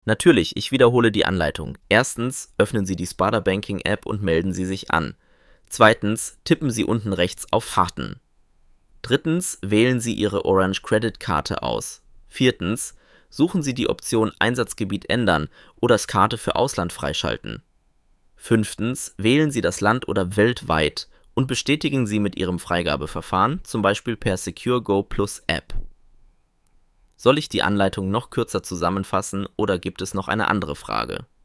Natürlich, ich wiederhole die Anleitung. Erstens, öffnen Sie die Sparda Banking App und melden Sie sich an. Zweitens, tippen Sie unten rechts auf Fahrten. Drittens, wählen Sie Ihre Orange Credit Karte aus. Viertens, suchen Sie die Option Einsatzgebiet ändern oder Karte für Ausland freischalten. Fünftens, wählen Sie das Land oder weltweit und bestätigen Sie mit Ihrem Freigabeverfahren, zum Beispiel per SecureGo Plus App. Soll ich die Anleitung noch kürzer zusammenfassen oder gibt es noch eine andere Frage?